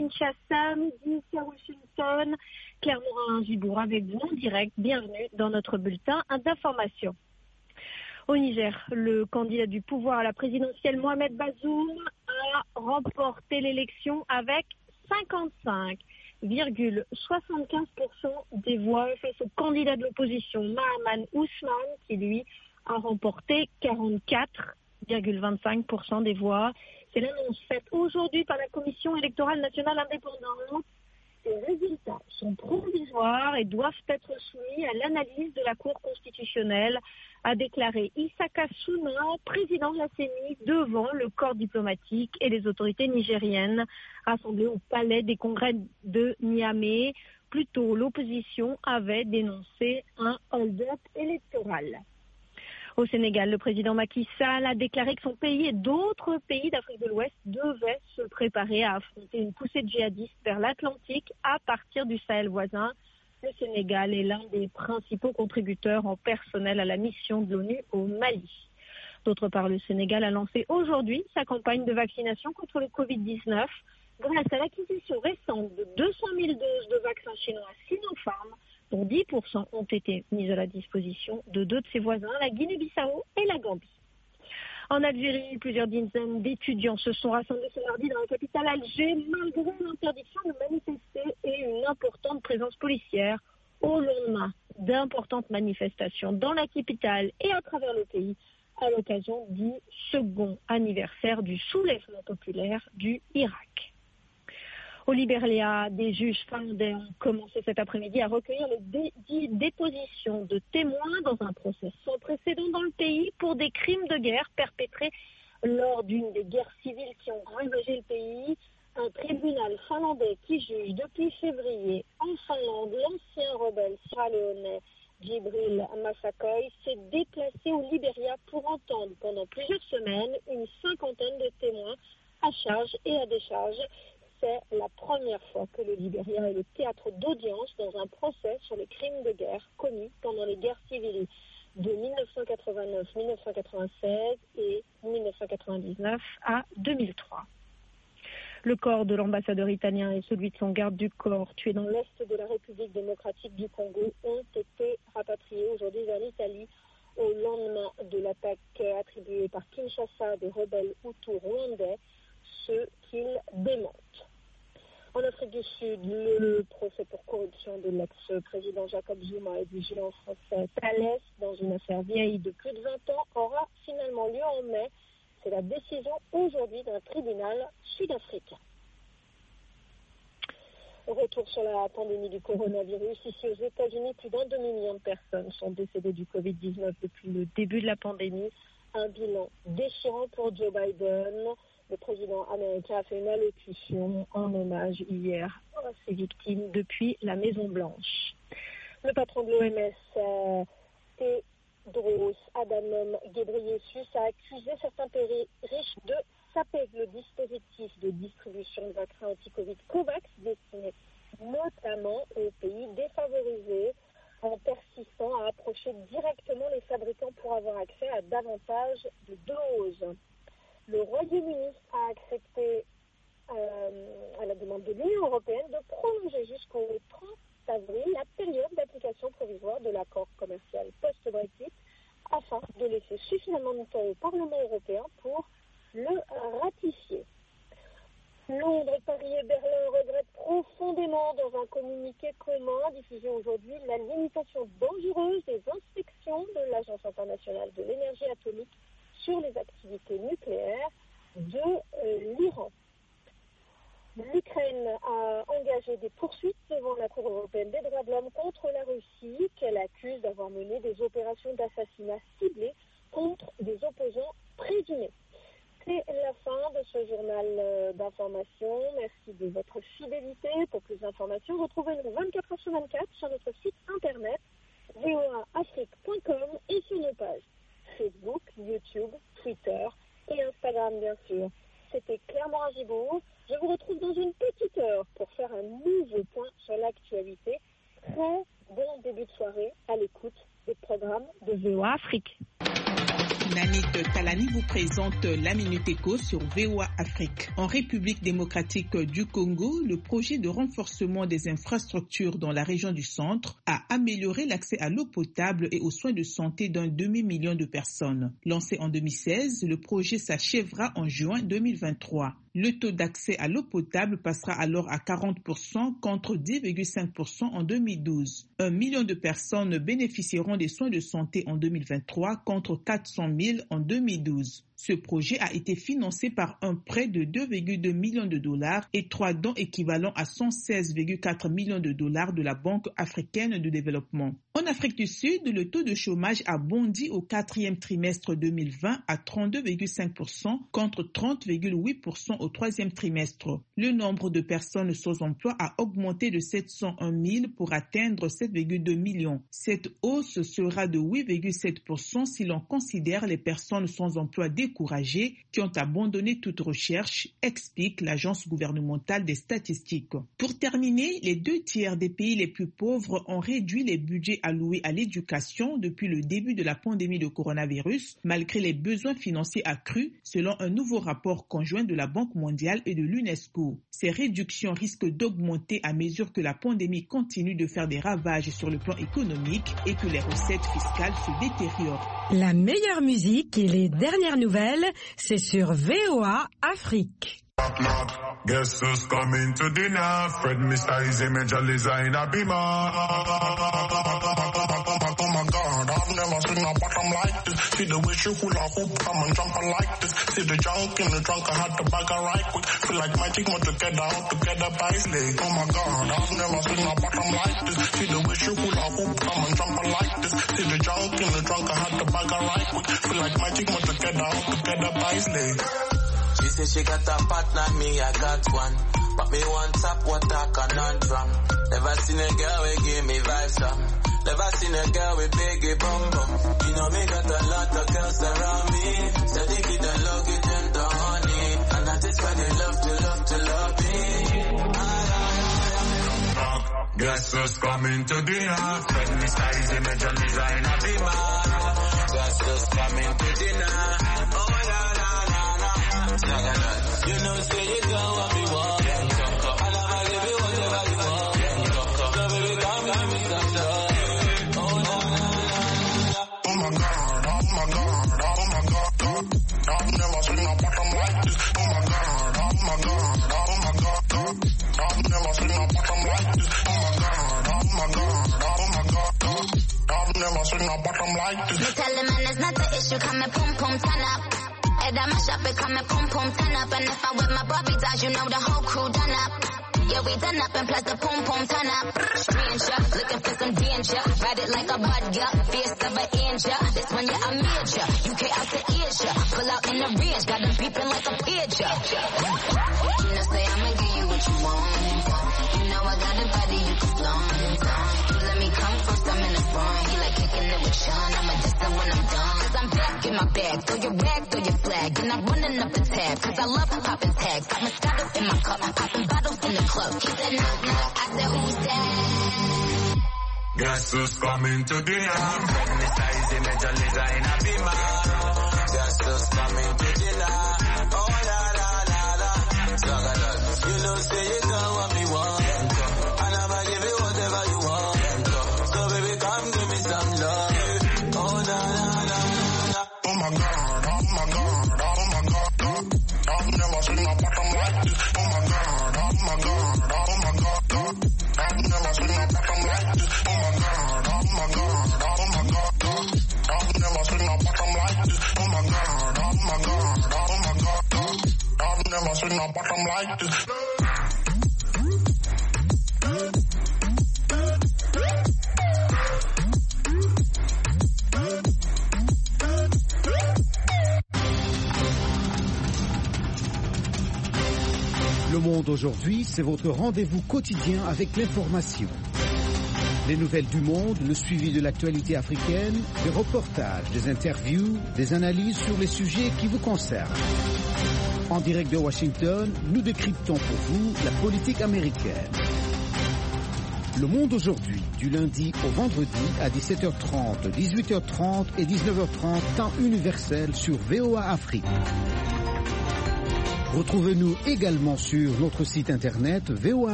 Kinshasa, midi à Washington. Claire Morin-Gibour avec vous en direct. Bienvenue dans notre bulletin d'information. Au Niger, le candidat du pouvoir à la présidentielle Mohamed Bazoum a remporté l'élection avec 55,75% des voix face au candidat de l'opposition Mahaman Ousmane qui lui a remporté 44,25% des voix. C'est l'annonce faite aujourd'hui par la Commission électorale nationale indépendante. Ces résultats sont provisoires et doivent être soumis à l'analyse de la Cour constitutionnelle, a déclaré Issaka Souna, président de la CENI, devant le corps diplomatique et les autorités nigériennes rassemblées au palais des congrès de Niamey. Plus tôt, l'opposition avait dénoncé un hold-up électoral. Au Sénégal, le président Macky Sall a déclaré que son pays et d'autres pays d'Afrique de l'Ouest devaient se préparer à affronter une poussée de djihadistes vers l'Atlantique à partir du Sahel voisin. Le Sénégal est l'un des principaux contributeurs en personnel à la mission de l'ONU au Mali. D'autre part, le Sénégal a lancé aujourd'hui sa campagne de vaccination contre le Covid-19 grâce à l'acquisition récente de 200 000 doses de vaccins chinois Sinopharm, dont 10% ont été mises à la disposition de deux de ses voisins, la Guinée-Bissau et la Gambie. En Algérie, plusieurs dizaines d'étudiants se sont rassemblés ce mardi dans la capitale Alger, malgré l'interdiction de manifester et une importante présence policière au lendemain d'importantes manifestations dans la capitale et à travers le pays à l'occasion du second anniversaire du soulèvement populaire du Irak. Au Libéria, des juges finlandais ont commencé cet après-midi à recueillir les dépositions de témoins dans un procès sans précédent dans le pays pour des crimes de guerre perpétrés lors d'une des guerres civiles qui ont ravagé le pays. Un tribunal finlandais qui juge depuis février en Finlande l'ancien rebelle sierra-léonais Djibril Massakoy s'est déplacé au Libéria pour entendre pendant plusieurs semaines une cinquantaine de témoins à charge et à décharge. C'est la première fois que le Libéria est le théâtre d'audience dans un procès sur les crimes de guerre commis pendant les guerres civiles de 1989, 1996 et 1999 à 2003. Le corps de l'ambassadeur italien et celui de son garde du corps tués dans l'est de la République démocratique du Congo ont été rapatriés aujourd'hui vers l'Italie au lendemain de l'attaque attribuée par Kinshasa des rebelles hutus rwandais, ce qu'ils démentent. En Afrique du Sud, le procès pour corruption de l'ex-président Jacob Zuma et du géant français Thales, dans une affaire vieille de plus de 20 ans, aura finalement lieu en mai. C'est la décision aujourd'hui d'un tribunal sud-africain. Retour sur la pandémie du coronavirus. Ici aux États-Unis, plus d'1 demi-million de personnes sont décédées du Covid-19 depuis le début de la pandémie. Un bilan déchirant pour Joe Biden. Le président américain a fait une allocution en hommage hier à ses victimes depuis la Maison-Blanche. Le patron de l'OMS, Tedros Adhanom Ghebreyesus, a accusé certains pays riches de saper le dispositif de distribution de vaccins anti-Covid COVAX destiné notamment aux pays défavorisés en persistant à approcher directement les fabricants pour avoir accès à davantage de doses. Le Royaume-Uni a accepté, à la demande de l'Union européenne, de prolonger jusqu'au 30 avril la période d'application provisoire de l'accord commercial post-Brexit afin de laisser suffisamment de temps au Parlement européen pour le ratifier. Londres, Paris et Berlin regrettent profondément dans un communiqué commun diffusé aujourd'hui la limitation dangereuse des inspections de l'Agence internationale de l'énergie atomique sur les activités nucléaires de l'Iran. L'Ukraine a engagé des poursuites devant la Cour européenne des droits de l'homme contre la Russie, qu'elle accuse d'avoir mené des opérations d'assassinat ciblées contre des opposants présumés. C'est la fin de ce journal d'information. Merci de votre fidélité. Pour plus d'informations, retrouvez-nous 24 heures sur 24 sur notre site internet voaafrique.com et sur nos pages Facebook, YouTube, Twitter et Instagram, bien sûr. C'était Claire Morin-Gibour. Je vous retrouve dans une petite heure pour faire un nouveau point sur l'actualité. Très bon début de soirée à l'écoute des programmes de VOA Afrique. Nani de Talani. Ali vous présente la Minute Éco sur VOA Afrique. En République démocratique du Congo, le projet de renforcement des infrastructures dans la région du centre a amélioré l'accès à l'eau potable et aux soins de santé d'un demi-million de personnes. Lancé en 2016, le projet s'achèvera en juin 2023. Le taux d'accès à l'eau potable passera alors à 40% contre 10,5% en 2012. 1 million de personnes bénéficieront des soins de santé en 2023 contre 400 000 en 2012. Ce projet a été financé par un prêt de 2,2 millions de dollars et 3 dons équivalents à 116,4 millions de dollars de la Banque africaine de développement. En Afrique du Sud, le taux de chômage a bondi au 4e trimestre 2020 à 32,5% contre 30,8% au 3e trimestre. Le nombre de personnes sans emploi a augmenté de 701 000 pour atteindre 7,2 millions. Cette hausse sera de 8,7% si l'on considère les personnes sans emploi découragés qui ont abandonné toute recherche, explique l'agence gouvernementale des statistiques. Pour terminer, les 2/3 des pays les plus pauvres ont réduit les budgets alloués à l'éducation depuis le début de la pandémie de coronavirus, malgré les besoins financiers accrus, selon un nouveau rapport conjoint de la Banque mondiale et de l'UNESCO. Ces réductions risquent d'augmenter à mesure que la pandémie continue de faire des ravages sur le plan économique et que les recettes fiscales se détériorent. La meilleure musique et les dernières nouvelles, c'est sur VOA Afrique. Guess who's coming to dinner? Fred Mr. Easy Major Designer Bima. Oh my God, I've never seen a bottom like this. See the way she hula hoop, come and jump like this. See the junk in the trunk, I had to bag her right quick. Feel like magic, more together, all together by slay. Oh my God, I've never seen a bottom like this. See the way she hula hoop, come and jump like this. See the junk in the trunk, I had to bag her right quick. Feel like magic, more together, all together by slay. She said she got a partner, me I got one. But me one top, what a conundrum. Never seen a girl who give me vibes from. Never seen a girl with biggie bum bum. You know me got a lot of girls around me. So they get the luggage and the honey. And that is why they love me. Guess who's coming to dinner? Fred Mr. Easy Major Designer Bima. Guess who's coming to dinner? Oh la la la la. You know say you don't want me one. And I'ma give you whatever you want. So baby come give me some love. Oh la la la. Oh my God, oh my God, oh my God. I've never seen a bottom like this. Oh my God, oh my God, oh my God. I've never seen a bottom like this. Oh my God, oh my God, oh my God. I've never seen a bottom like this. Me tell the man it's not the issue, come and pum pum turn up. Head on my shop, it come and pum pum turn up. And if I'm with my Bobby dolls, you know the whole crew done up. Yeah, we done up and plus the pum pum turn up. Stranger, looking for some danger. Ride it like a bud, yeah, fierce of an angel. This one, yeah, I'm major. UK out to Asia. Pull out in the range, got them peeping like a pigeon. You know, say I'ma give you what you want. You know I got a body you can flaunt. You let me come first, I'm in the front. He like kicking it with Sean, I'ma diss him when I'm done. Cause I'm back in my bag, throw your rag, throw your flag. And I'm running up the tab, cause I love popping tags. Got Moscato in my cup, popping bottles in the club. He said knock knock, I said who's that? Guess who's coming to dinner? Fred Mr. Easy Major Designer Bima. Guess who's coming to dinner? Oh la la la la. You know say you don't want me one. And I'ma give you whatever you want. So baby come give me some love. Oh la la la la. Oh my God, oh my God, oh my God. I've never seen a bottom like this. Oh my God, oh my God, oh my God. I've never seen a bottom like this. Oh my God, oh my God, oh my God. I've never seen a bottom like this. Oh my God, oh my God, oh my God. I've never seen a bottom like this. Le Monde aujourd'hui, c'est votre rendez-vous quotidien avec l'information. Les nouvelles du monde, le suivi de l'actualité africaine, des reportages, des interviews, des analyses sur les sujets qui vous concernent. En direct de Washington, nous décryptons pour vous la politique américaine. Le Monde aujourd'hui, du lundi au vendredi à 17h30, 18h30 et 19h30, temps universel sur VOA Afrique. Retrouvez-nous également sur notre site internet VOA.